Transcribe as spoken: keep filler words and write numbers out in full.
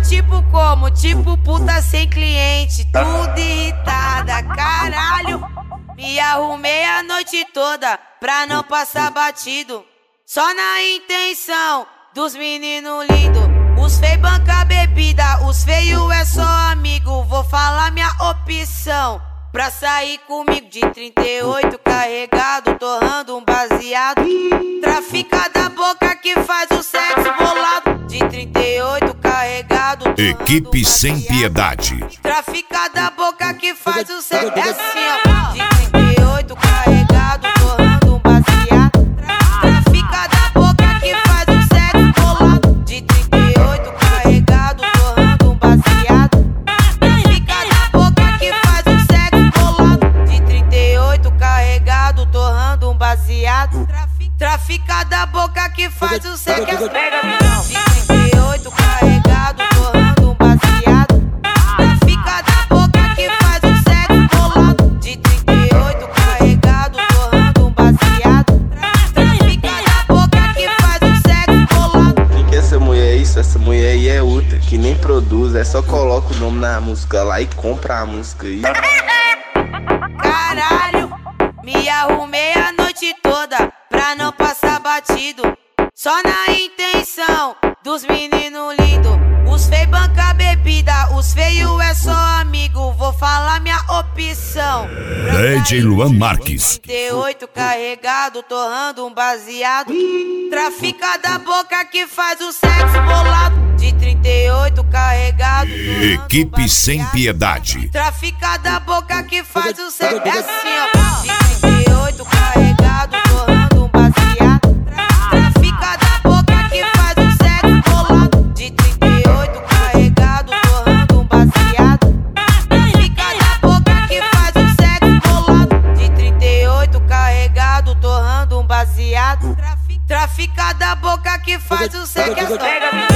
tipo como? Tipo puta sem cliente, tudo irritada, caralho. Me arrumei a noite toda pra não passar batido, só na intenção dos meninos lindos. Os feios banca bebida, os feios é só amigo. Vou falar minha opção pra sair comigo de trinta e oito carregado, torrando um baseado. Trafica da boca que faz o sexo bolado. De trinta e oito carregado, Equipe Sem Piedade. Trafica da boca que faz o sexo. É assim, ó. De trinta e oito carregado, torrando um baseado. Trafica da boca que faz o sexo bolado. De trinta e oito carregado, torrando um baseado. Trafica da boca que faz o sexo bolado. De trinta e oito carregado, torrando um baseado. Trafica da boca que faz o sexo. De trinta e oito carregado, torrando um baseado. Trafica da boca que faz o sexo bolado. De trinta e oito carregado, torrando um baseado. Trafica da boca que faz o sexo bolado. Quem que é essa mulher é isso? Essa mulher aí é outra, que nem produz, é só coloca o nome na música lá e compra a música aí. Caralho, me arrumei a noite toda pra não passar batido, só na intenção dos meninos lindos. Os feios banca bebida, os feios é só amigo. Vou falar minha opção. D J Luan Marques. trinta e oito carregado, torrando um baseado. Trafica da boca que faz o sexo bolado. De trinta e oito carregado, Equipe um Sem Piedade. Trafica da boca que faz o sexo. É assim, ó. De trinta e oito carregado, torrando um baseado. Trafica da boca que faz o sexo bolado. De trinta e oito carregado, torrando um baseado. Trafica da boca que faz o sexo bolado. De trinta e oito carregado, torrando um baseado. Trafica da boca que faz o sexo.